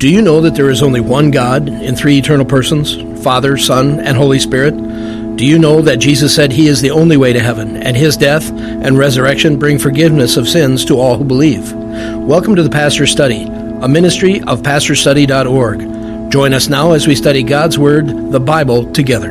Do you know that there is only one God in three eternal persons, Father, Son, and Holy Spirit? Do you know that Jesus said he is the only way to heaven, and his death and resurrection bring forgiveness of sins to all who believe? Welcome to the Pastor's Study, a ministry of pastorstudy.org. Join us now as we study God's Word, the Bible, together.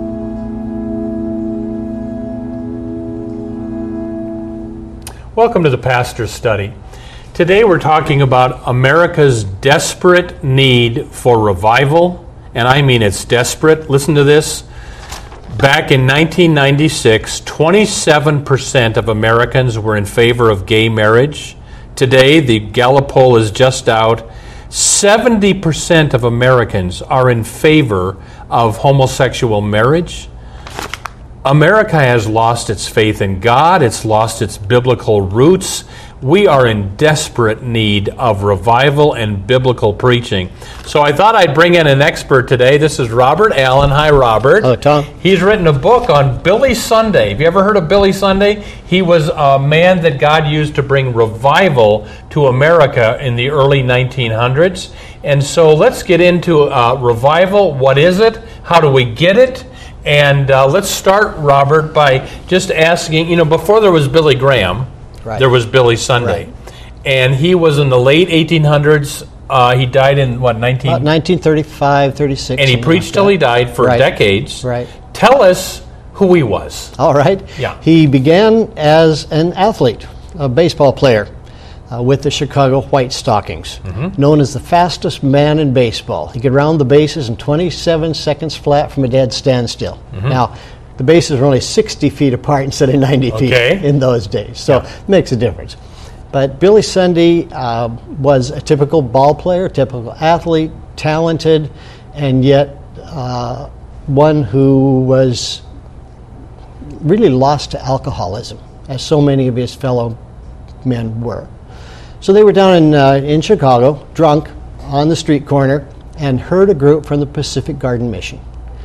Welcome to the Pastor's Study. Today we're talking about America's desperate need for revival, and I mean it's desperate. Listen to this. Back in 1996, 27% of Americans were in favor of gay marriage. Today, the Gallup poll is just out. 70% of Americans are in favor of homosexual marriage. America has lost its faith in God. It's lost its biblical roots. We are in desperate need of revival and biblical preaching. So I thought I'd bring in an expert today. This is Robert Allen. Hi, Robert. Hello, Tom. He's written a book on Billy Sunday. Have you ever heard of Billy Sunday? He was a man that God used to bring revival to America in the early 1900s. And so let's get into revival. What is it? How do we get it? And let's start, Robert, by just asking, before there was Billy Graham, right, there was Billy Sunday. Right. And he was in the late 1800s. He died in, 1935, 36. And he preached till he died for decades. Right. Tell us who he was. All right. Yeah. He began as an athlete, a baseball player, with the Chicago White Stockings, known as the fastest man in baseball. He could round the bases in 27 seconds flat from a dead standstill. Now, the bases were only 60 feet apart instead of 90 feet in those days, so it makes a difference. But Billy Sunday was a typical ball player, typical athlete, talented, and yet one who was really lost to alcoholism, as so many of his fellow men were. So they were down in Chicago, drunk, on the street corner, and heard a group from the Pacific Garden Mission.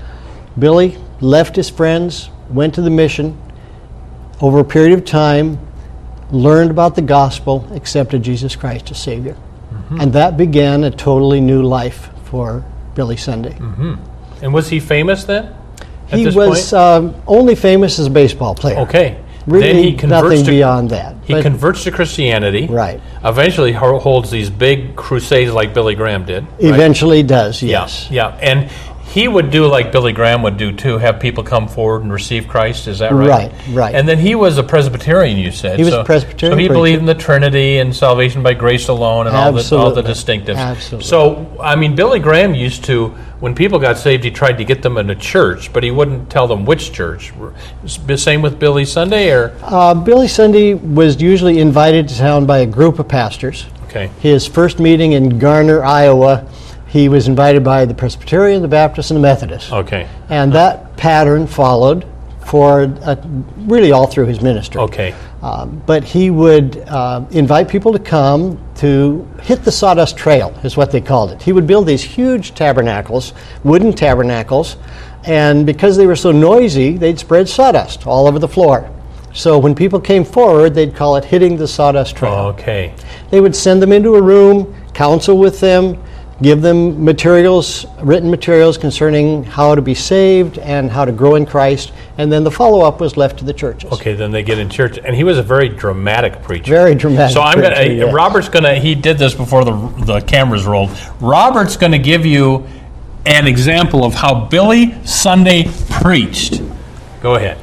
Billy left his friends, went to the mission, over a period of time, learned about the gospel, accepted Jesus Christ as Savior. And that began a totally new life for Billy Sunday. And was he famous then? He was only famous as a baseball player. Okay. Really, then he converts nothing beyond that. He converts to Christianity. Right. Eventually holds these big crusades like Billy Graham did. Right? Eventually does, yes. Yeah. And he would do like Billy Graham would do too, have people come forward and receive Christ. Is that right? Right. And then he was a Presbyterian, you said. He was a Presbyterian. So he believed in the Trinity and salvation by grace alone and all the distinctives. Absolutely. So, Billy Graham used to, when people got saved, he tried to get them in a church, but he wouldn't tell them which church. The same with Billy Sunday, or? Billy Sunday was usually invited to town by a group of pastors. Okay. His first meeting in Garner, Iowa, he was invited by the Presbyterian, the Baptist, and the Methodist. Okay. And that pattern followed for really all through his ministry. Okay. But he would invite people to come to hit the sawdust trail, is what they called it. He would build these huge tabernacles, wooden tabernacles, and because they were so noisy, they'd spread sawdust all over the floor. So when people came forward, they'd call it hitting the sawdust trail. Okay. They would send them into a room, counsel with them, give them written materials concerning how to be saved and how to grow in Christ, and then the follow-up was left to the churches. Okay, then they get in church, and he was a very dramatic preacher. Very dramatic. So Robert's gonna. He did this before the cameras rolled. Robert's gonna give you an example of how Billy Sunday preached. Go ahead.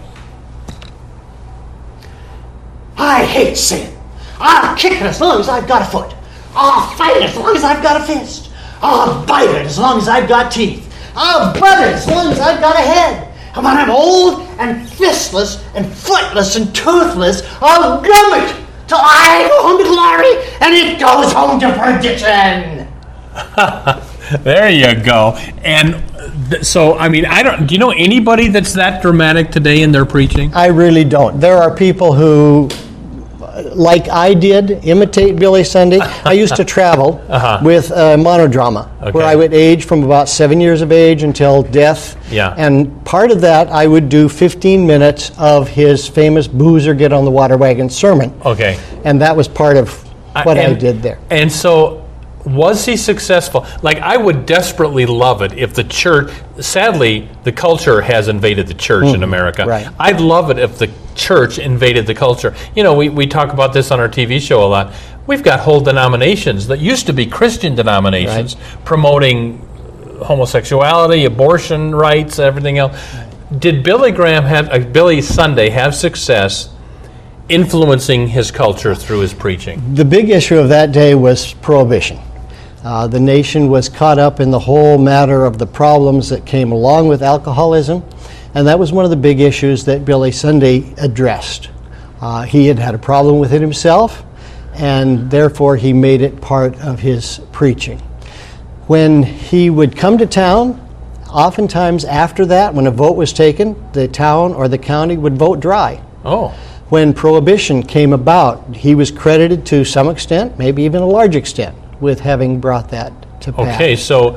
I hate sin. I'll kick it as long as I've got a foot. I'll fight it as long as I've got a fist. I'll bite it as long as I've got teeth. I'll butt it as long as I've got a head. And when I'm old and fistless and footless and toothless, I'll gum it till I go home to glory and it goes home to perdition. There you go. And so, do you know anybody that's that dramatic today in their preaching? I really don't. There are people who, like I did, imitate Billy Sunday. I used to travel with monodrama, where I would age from about 7 years of age until death. Yeah. And part of that, I would do 15 minutes of his famous Boozer Get on the Water Wagon sermon. Okay. And that was part of what I did there. And so, Was he successful? Like, I would desperately love it if the church, sadly, the culture has invaded the church in America. Right. I'd love it if the church invaded the culture. You know, we talk about this on our TV show a lot. We've got whole denominations that used to be Christian denominations promoting homosexuality, abortion rights, everything else. Did Billy Sunday have success influencing his culture through his preaching? The big issue of that day was prohibition. The nation was caught up in the whole matter of the problems that came along with alcoholism, and that was one of the big issues that Billy Sunday addressed. He had a problem with it himself, and therefore he made it part of his preaching. When he would come to town, oftentimes after that, when a vote was taken, the town or the county would vote dry. Oh. When Prohibition came about, he was credited to some extent, maybe even a large extent, with having brought that to pass. Okay, so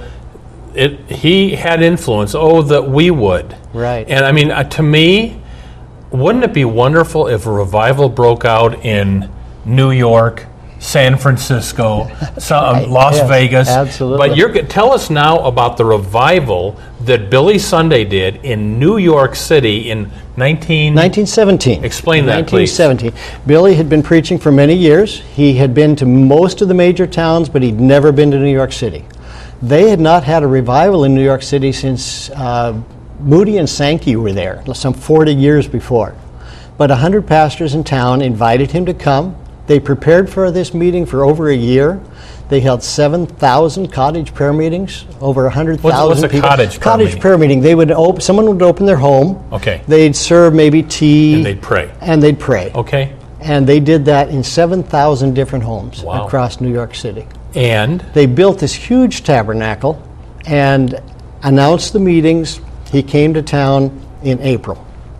he had influence. Oh, that we would. Right. And I mean, to me, wouldn't it be wonderful if a revival broke out in New York, San Francisco, Las Yes, Vegas? absolutely. But tell us now about the revival that Billy Sunday did in New York City in 1917. Explain that, please. 1917. Billy had been preaching for many years. He had been to most of the major towns, but he'd never been to New York City. They had not had a revival in New York City since Moody and Sankey were there, some 40 years before. But 100 pastors in town invited him to come. They prepared for this meeting for over a year. They held 7,000 cottage prayer meetings, over 100,000 What's a people. cottage prayer meeting? They would someone would open their home. Okay. They'd serve maybe tea. And they'd pray. And they'd pray. Okay. And they did that in 7,000 different homes Wow. across New York City. And They built this huge tabernacle and announced the meetings. He came to town in April.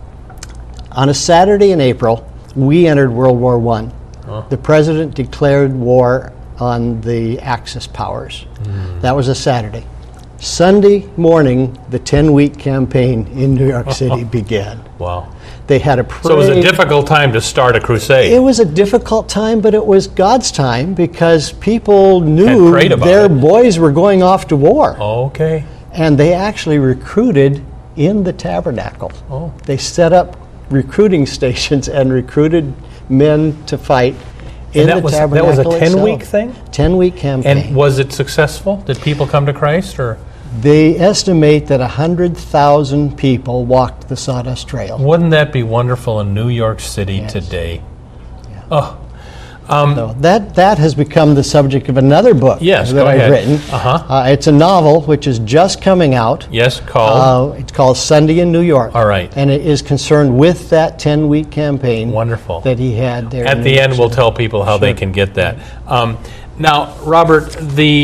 On a Saturday in April, we entered World War I. The president declared war on the Axis powers. That was a Saturday. Sunday morning, the 10-week campaign in New York City began. wow. They had a parade. So it was a difficult time to start a crusade. It was a difficult time, but it was God's time because people knew prayed about their it. boys were going off to war. Okay. And they actually recruited in the tabernacle. Oh. They set up recruiting stations and recruited men to fight in And the that tabernacle was a itself. 10-week thing? 10-week campaign. And was it successful? Did people come to Christ, or They estimate that 100,000 people walked the Sawdust Trail. wouldn't that be wonderful in New York City Yes. today? Yeah. Oh, So that has become the subject of another book Yes, that go I've ahead. written. Uh-huh. It's a novel which is just coming out. yes, called. It's called Sunday in New York. All right. And it is concerned with that 10-week campaign. Wonderful. That he had there. At in the New end, York we'll City. tell people how they can get that. Now, Robert,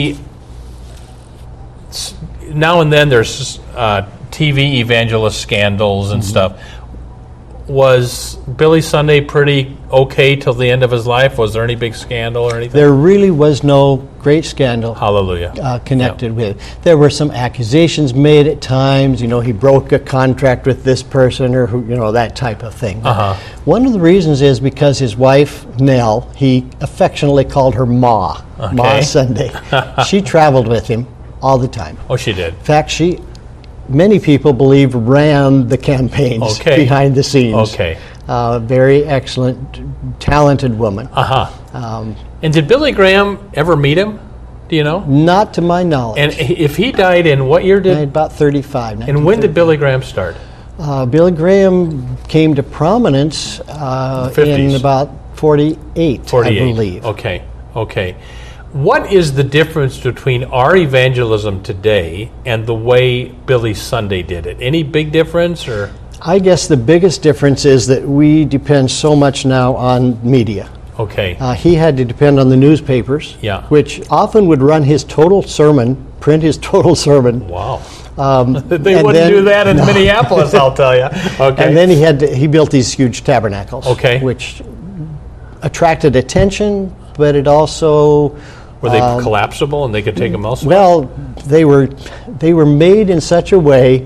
now and then there's TV evangelist scandals and stuff. Was Billy Sunday pretty okay till the end of his life? Was there any big scandal or anything? There really was no great scandal Hallelujah. connected with it. There were some accusations made at times. You know, he broke a contract with this person, or that type of thing. Uh-huh. One of the reasons is because his wife Nell, he affectionately called her Ma, Ma Okay. Sunday. She traveled with him all the time. Oh, she did. In fact, many people believe ran the campaigns Okay. behind the scenes. Okay. Very excellent, talented woman. Uh-huh. And did Billy Graham ever meet him? Do you know? Not to my knowledge. And if he died in what year did? About 35. And when did Billy Graham start? Billy Graham came to prominence in 50s. about 48, 48. I believe. Okay. What is the difference between our evangelism today and the way Billy Sunday did it? Any big difference, or? I guess the biggest difference is that we depend so much now on media. Okay. He had to depend on the newspapers, Yeah. which often would run his total sermon, print his total sermon. Wow. They They wouldn't do that in Minneapolis, I'll tell you. Okay. And then he built these huge tabernacles, Okay. which attracted attention, but it also Were they collapsible and they could take them elsewhere? well, they were made in such a way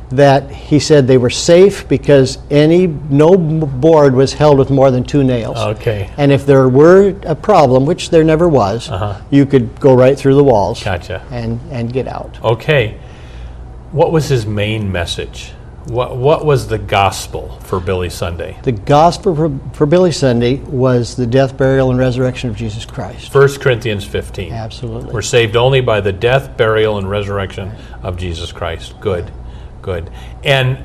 that he said they were safe because no board was held with more than 2 nails. Okay. And if there were a problem, which there never was, you could go right through the walls. Gotcha. And get out. Okay. What was his main message? What was the gospel for Billy Sunday? The gospel for Billy Sunday was the death, burial, and resurrection of Jesus Christ. 1 Corinthians 15. Absolutely. We're saved only by the death, burial, and resurrection of Jesus Christ. Good. And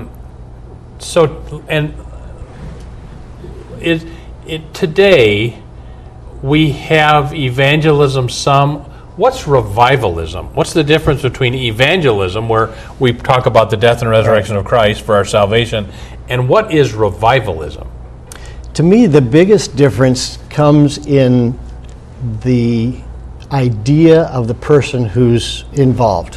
today we have evangelism. What's revivalism? What's the difference between evangelism, where we talk about the death and resurrection of Christ for our salvation, and what is revivalism? To me, the biggest difference comes in the idea of the person who's involved.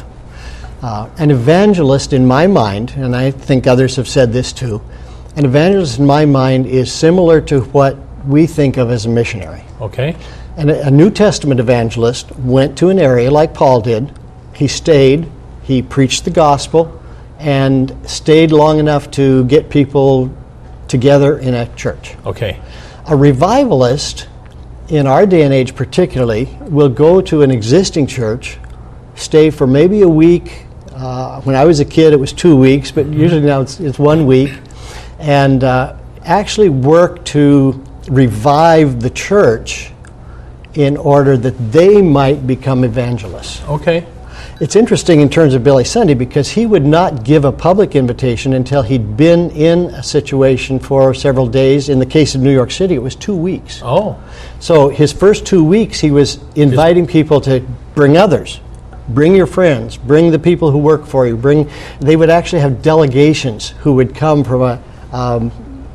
An evangelist, in my mind, and I think others have said this too, an evangelist in my mind is similar to what we think of as a missionary. Okay. And a New Testament evangelist went to an area like Paul did. He stayed, he preached the gospel, and stayed long enough to get people together in a church. Okay. A revivalist, in our day and age particularly, will go to an existing church, stay for maybe a week. When I was a kid, it was 2 weeks, but usually now it's 1 week, and actually work to revive the church in order that they might become evangelists. Okay. It's interesting in terms of Billy Sunday because he would not give a public invitation until he'd been in a situation for several days. In the case of New York City, it was 2 weeks. Oh. So his first 2 weeks, he was inviting people to bring others. Bring your friends. Bring the people who work for you. They would actually have delegations who would come from a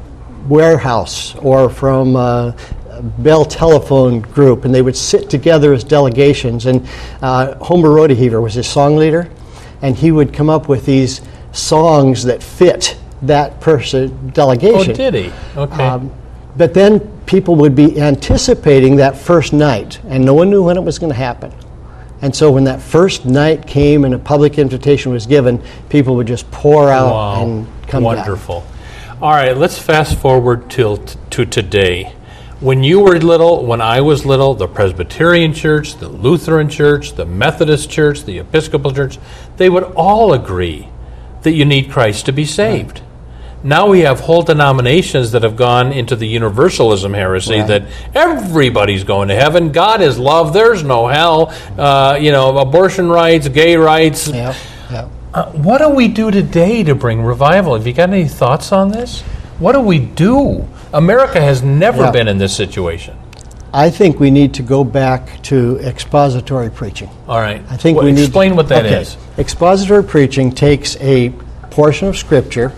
warehouse or from Bell Telephone Group, and they would sit together as delegations. And Homer Rodeheaver was his song leader, and he would come up with these songs that fit that person delegation. Oh, did he? Okay. But then people would be anticipating that first night, and no one knew when it was going to happen. And so when that first night came and a public invitation was given, people would just pour out and come back. Wonderful. All right, let's fast forward to today. When you were little, when I was little, the Presbyterian Church, the Lutheran Church, the Methodist Church, the Episcopal Church, they would all agree that you need Christ to be saved. Right. Now we have whole denominations that have gone into the universalism heresy that everybody's going to heaven. God is love. There's no hell. Abortion rights, gay rights. Yep. What do we do today to bring revival? Have you got any thoughts on this? What do we do? America has never been in this situation. I think we need to go back to expository preaching. All right. I think explain what that is. Expository preaching takes a portion of Scripture,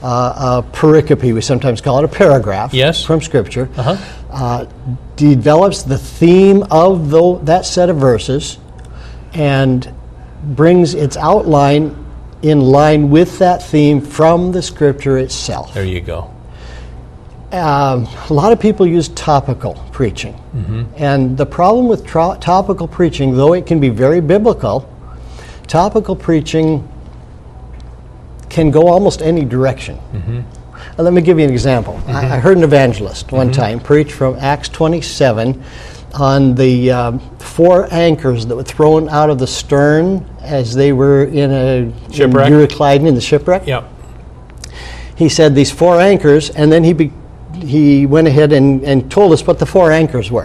a pericope, we sometimes call it a paragraph from Scripture, develops the theme of that set of verses, and brings its outline in line with that theme from the Scripture itself. There you go. A lot of people use topical preaching. And the problem with topical preaching, though it can be very biblical, topical preaching can go almost any direction. Let me give you an example. I heard an evangelist one time preach from Acts 27 on the 4 anchors that were thrown out of the stern as they were in shipwreck. In the shipwreck. Yep. He said these 4 anchors, and then he went ahead and told us what the 4 anchors were.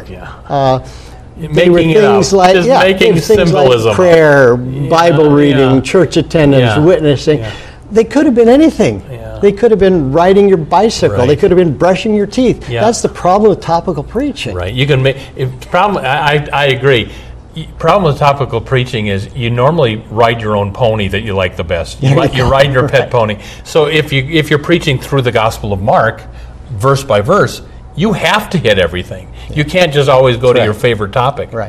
They were things like making symbolism, like prayer, Bible reading, church attendance, witnessing. They could have been anything. They could have been riding your bicycle. They could have been brushing your teeth. That's the problem with topical preaching. Right. You can make problem. I agree. Problem with topical preaching is you normally ride your own pony that you like the best. You ride your pet pony. So if you're preaching through the Gospel of Mark, verse by verse, you have to hit everything. You can't just always go to your favorite topic. Right.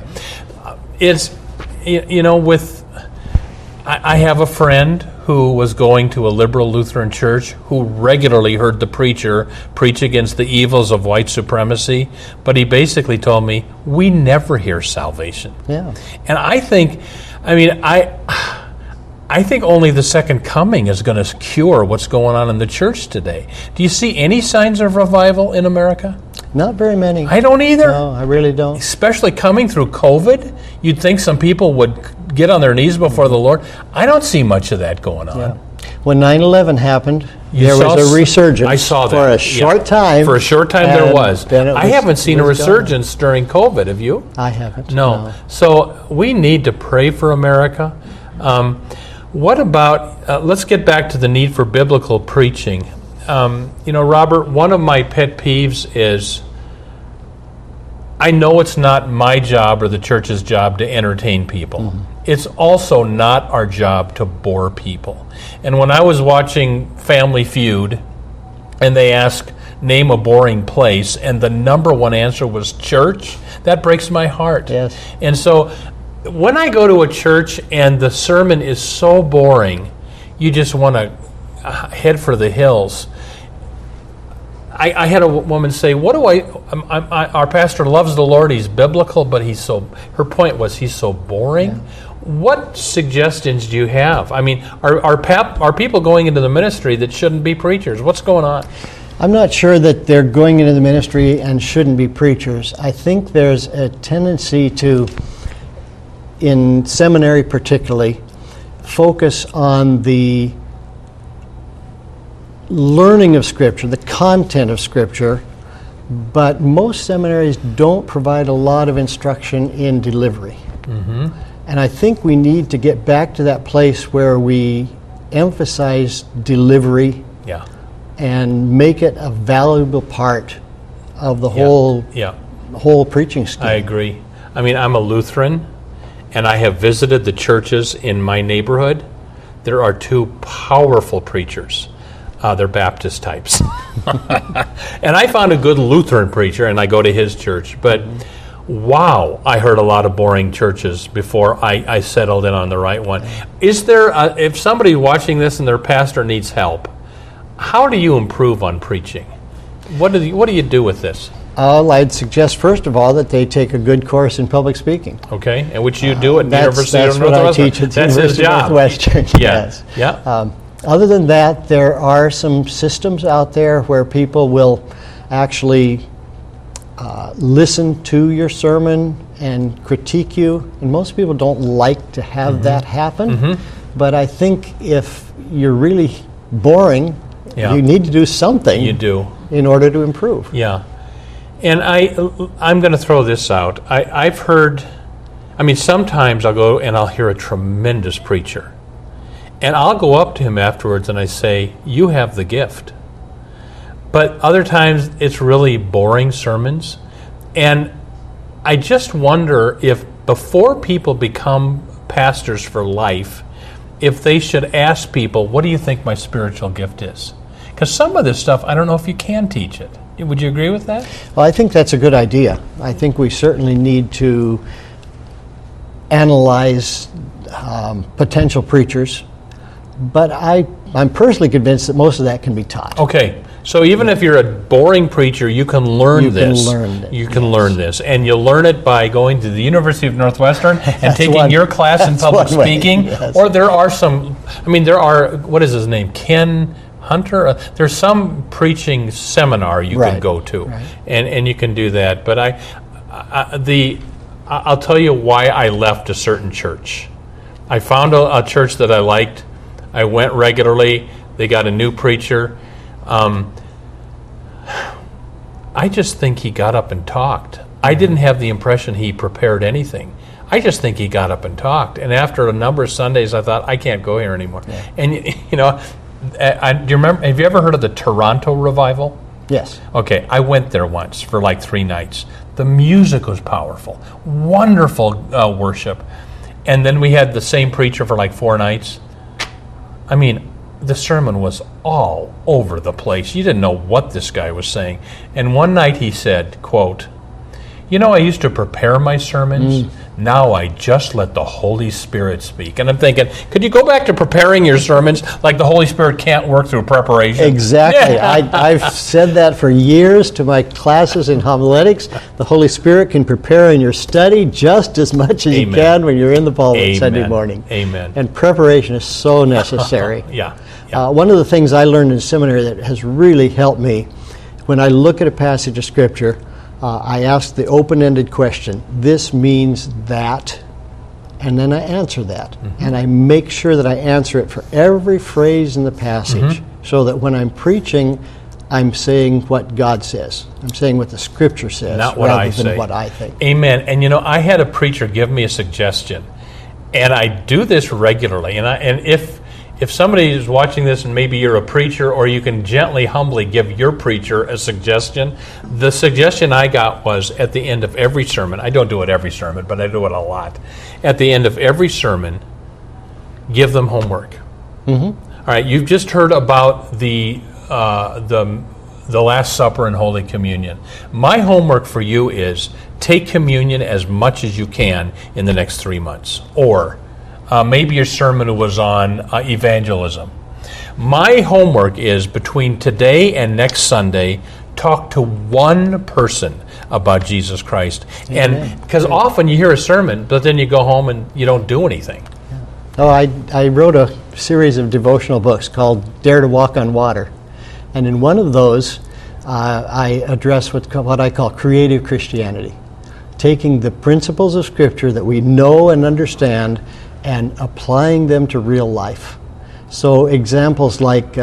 I have a friend who was going to a liberal Lutheran church who regularly heard the preacher preach against the evils of white supremacy, but he basically told me, we never hear salvation. Yeah. And I think, I think only the second coming is going to cure what's going on in the church today. Do you see any signs of revival in America? Not very many. I don't either. No, I really don't. Especially coming through COVID, you'd think some people would get on their knees before the Lord. I don't see much of that going on. Yeah. When 9/11 happened, You there saw was a resurgence. I saw that. For a Yeah. short time. For a short time there and was. then I haven't seen a it was gone. resurgence during COVID, have you? I haven't. No. So we need to pray for America. What about, let's get back to the need for biblical preaching. Robert, one of my pet peeves is, I know it's not my job or the church's job to entertain people. Mm-hmm. It's also not our job to bore people. And when I was watching Family Feud, and they asked, name a boring place, and the number one answer was church, that breaks my heart. Yes. And so when I go to a church and the sermon is so boring, you just want to head for the hills. I had a woman say, "What do our pastor loves the Lord, he's biblical, but her point was he's so boring." Yeah. What suggestions do you have? I mean, are people going into the ministry that shouldn't be preachers? What's going on? I'm not sure that they're going into the ministry and shouldn't be preachers. I think there's a tendency to, in seminary particularly, focus on the learning of Scripture, the content of Scripture, but most seminaries don't provide a lot of instruction in delivery. Mm-hmm. And I think we need to get back to that place where we emphasize delivery and make it a valuable part of the whole preaching scheme. I agree. I mean, I'm a Lutheran, and I have visited the churches in my neighborhood. There are two powerful preachers. They're Baptist types. And I found a good Lutheran preacher, and I go to his church. But wow, I heard a lot of boring churches before I settled in on the right one. Is there, if somebody watching this and their pastor needs help, how do you improve on preaching? What do you do with this? I'd suggest, first of all, that they take a good course in public speaking. Okay, and which you do at the University of Northwestern. Northwestern. That's what I teach at the University of Northwestern. Yes. Yeah. Other than that, there are some systems out there where people will actually listen to your sermon and critique you. And most people don't like to have that happen. Mm-hmm. But I think if you're really boring, you need to do something. You do. In order to improve. Yeah. And I'm going to throw this out. I've heard, sometimes I'll go and I'll hear a tremendous preacher. And I'll go up to him afterwards and I say, you have the gift. But other times it's really boring sermons. And I just wonder if before people become pastors for life, if they should ask people, what do you think my spiritual gift is? Because some of this stuff, I don't know if you can teach it. Would you agree with that? Well, I think that's a good idea. I think we certainly need to analyze potential preachers. But I'm personally convinced that most of that can be taught. Okay. So even if you're a boring preacher, you can learn this. You can learn this. And you'll learn it by going to the University of Northwestern and taking your class in public speaking. Yes. Or there are what is his name? Ken Hunter? There's some preaching seminar you can go to. Right. And you can do that. But I'll tell you why I left a certain church. I found a church that I liked. I went regularly. They got a new preacher. I just think he got up and talked. I didn't have the impression he prepared anything. I just think he got up and talked. And after a number of Sundays, I thought, I can't go here anymore. Yeah. And, do you remember, have you ever heard of the Toronto Revival? Yes. Okay, I went there once for like 3 nights. The music was powerful. Wonderful worship. And then we had the same preacher for like 4 nights. The sermon was all over the place. You didn't know what this guy was saying. And one night he said, quote, I used to prepare my sermons. Now I just let the Holy Spirit speak. And I'm thinking, could you go back to preparing your sermons like the Holy Spirit can't work through preparation? Exactly. Yeah. I've said that for years to my classes in homiletics. The Holy Spirit can prepare in your study just as much as you can when you're in the pulpit Sunday morning. Amen. And preparation is so necessary. Yeah. One of the things I learned in seminary that has really helped me, when I look at a passage of Scripture, I ask the open-ended question, this means that, and then I answer that. Mm-hmm. And I make sure that I answer it for every phrase in the passage, so that when I'm preaching, I'm saying what God says. I'm saying what the Scripture says, not what rather than what I think. Amen. And I had a preacher give me a suggestion, and I do this regularly. And if somebody is watching this and maybe you're a preacher, or you can gently, humbly give your preacher a suggestion. The suggestion I got was at the end of every sermon, I don't do it every sermon, but I do it a lot. At the end of every sermon, give them homework. Mm-hmm. All right, you've just heard about the Last Supper and Holy Communion. My homework for you is take communion as much as you can in the next 3 months. Or maybe your sermon was on evangelism. My homework is between today and next Sunday, talk to one person about Jesus Christ. Amen. And because often you hear a sermon, but then you go home and you don't do anything. Yeah. Oh, I wrote a series of devotional books called Dare to Walk on Water. And in one of those, I address what I call creative Christianity. Taking the principles of Scripture that we know and understand and applying them to real life. So examples like,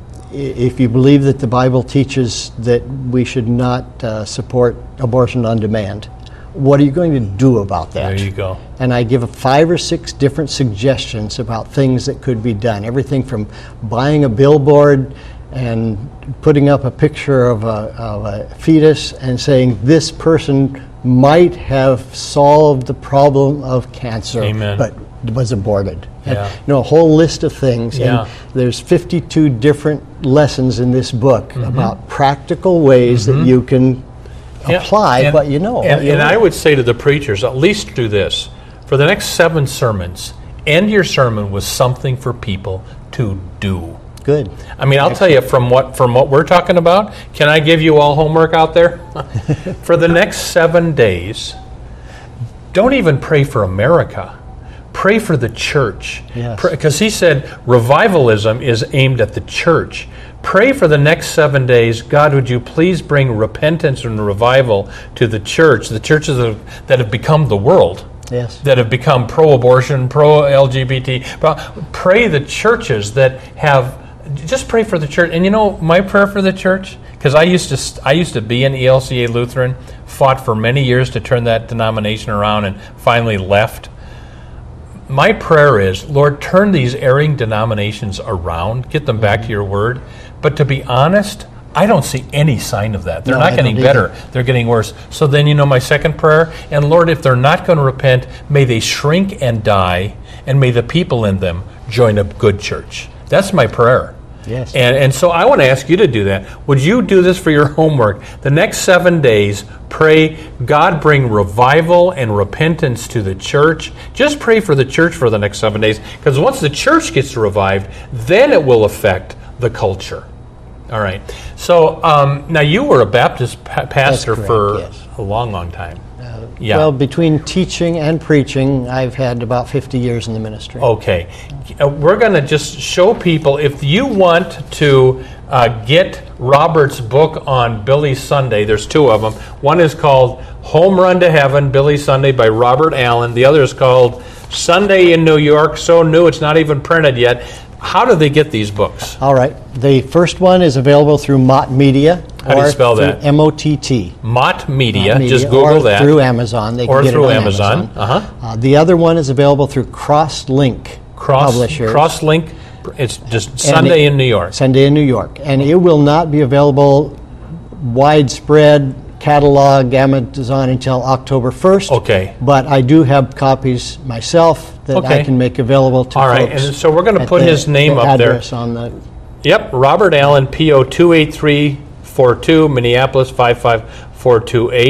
if you believe that the Bible teaches that we should not support abortion on demand, what are you going to do about that? There you go. And I give 5 or 6 different suggestions about things that could be done. Everything from buying a billboard and putting up a picture of a fetus and saying this person might have solved the problem of cancer, Amen. but was aborted. Yeah. And, a whole list of things. Yeah. And there's 52 different lessons in this book about practical ways that you can apply what you know. And I would say to the preachers, at least do this. For the next 7 sermons, end your sermon with something for people to do. Good. I mean, I'll tell you from what we're talking about, can I give you all homework out there? For the next 7 days, don't even pray for America. Pray for the church. Yes. Because he said revivalism is aimed at the church. Pray for the next 7 days, God, would you please bring repentance and revival to the church, the churches that have become the world. Yes. That have become pro-abortion, pro-LGBT. Pray the churches that have, just pray for the church. And my prayer for the church, because I used to be in ELCA Lutheran, fought for many years to turn that denomination around and finally left. My prayer is, Lord, turn these erring denominations around, get them back to your word. But to be honest, I don't see any sign of that. They're not getting better. They're getting worse. So then, my second prayer, and Lord, if they're not going to repent, may they shrink and die, and may the people in them join a good church. That's my prayer. Yes. And so I want to ask you to do that. Would you do this for your homework? The next 7 days, pray, God, bring revival and repentance to the church. Just pray for the church for the next 7 days, because once the church gets revived, then it will affect the culture. All right. So now you were a Baptist pastor for a long, long time. Well, between teaching and preaching, I've had about 50 years in the ministry. Okay. We're going to just show people, if you want to get Robert's book on Billy Sunday, there's 2 of them. One is called Home Run to Heaven, Billy Sunday by Robert Allen. The other is called Sunday in New York, so new it's not even printed yet. How do they get these books? All right. The first one is available through Mott Media. How do you spell that? M-O-T-T. Mott Media. Just Google that. Or through Amazon. They can get it on Amazon. The other one is available through Crosslink Publishers. Crosslink. It's just Sunday in New York. Sunday in New York. And it will not be available widespread catalog Amazon until October 1st. Okay. But I do have copies myself that I can make available to folks. All right, and so we're going to put his name up there. On the Yep, Robert Allen, P.O. 28342, Minneapolis 55428.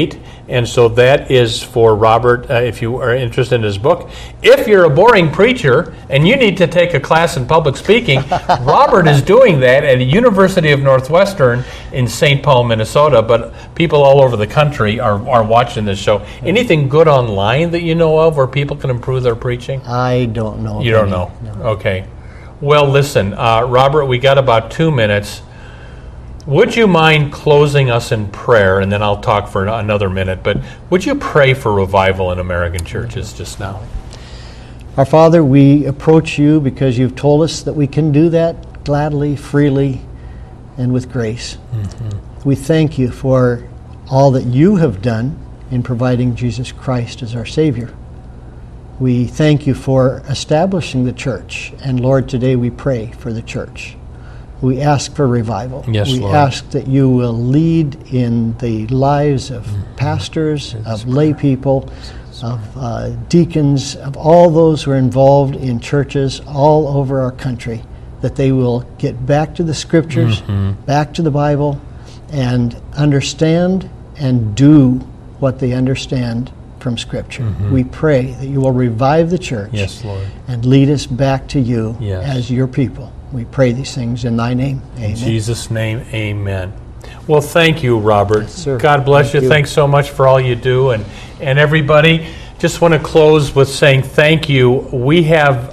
And so that is for Robert, if you are interested in his book. If you're a boring preacher and you need to take a class in public speaking, Robert is doing that at the University of Northwestern in St. Paul, Minnesota. But people all over the country are watching this show. Anything good online that you know of where people can improve their preaching? I don't know. You don't know? No. Okay. Well, listen, Robert, we got about 2 minutes. Would you mind closing us in prayer, and then I'll talk for another minute, but would you pray for revival in American churches just now? Our Father, we approach you because you've told us that we can do that gladly, freely, and with grace. Mm-hmm. We thank you for all that you have done in providing Jesus Christ as our Savior. We thank you for establishing the church, and Lord, today we pray for the church. We ask for revival. Yes, we Lord. ask that you will lead in the lives of pastors, of lay people, of deacons, of all those who are involved in churches all over our country, that they will get back to the Scriptures, back to the Bible, and understand and do what they understand from Scripture. We pray that you will revive the church, yes, Lord, and lead us back to you yes, as your people. We pray these things in thy name. Amen. In Jesus' name, amen. Well, thank you, Robert. Yes, sir. God bless you. Thanks so much for all you do. And everybody, just want to close with saying thank you. We have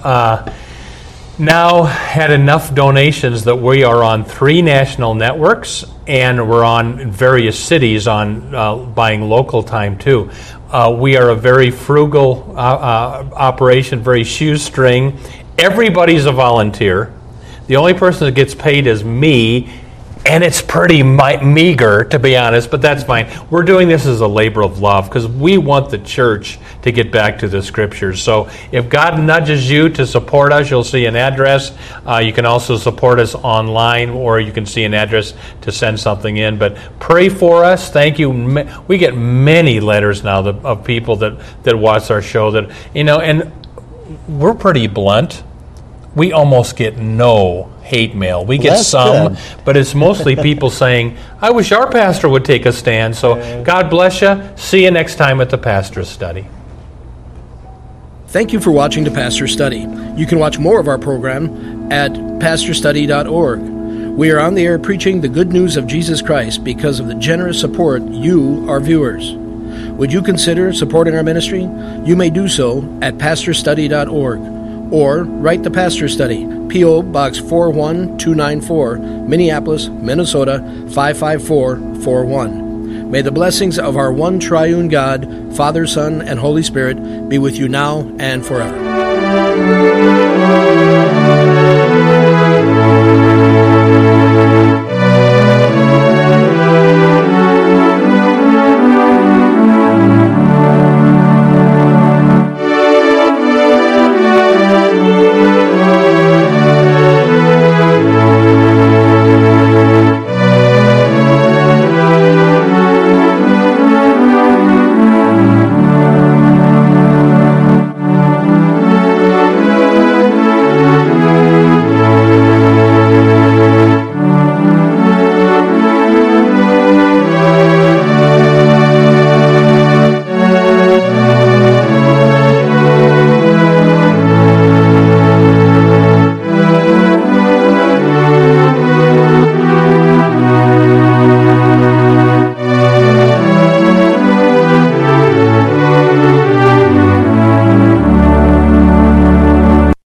now had enough donations that we are on 3 national networks, and we're on various cities on buying local time, too. We are a very frugal operation, very shoestring. Everybody's a volunteer. The only person that gets paid is me, and it's pretty meager, to be honest, but that's fine. We're doing this as a labor of love because we want the church to get back to the Scriptures. So if God nudges you to support us, you'll see an address. You can also support us online, or you can see an address to send something in. But pray for us. Thank you. We get many letters now of people that watch our show that, and we're pretty blunt. We almost get no hate mail. We get some, good, but it's mostly people saying, I wish our pastor would take a stand. So God bless you. See you next time at the Pastor's Study. Thank you for watching the Pastor's Study. You can watch more of our program at pastorstudy.org. We are on the air preaching the good news of Jesus Christ because of the generous support you, our viewers. Would you consider supporting our ministry? You may do so at pastorstudy.org. Or write the Pastor Study, P.O. Box 41294, Minneapolis, Minnesota 55441. May the blessings of our one triune God, Father, Son, and Holy Spirit be with you now and forever.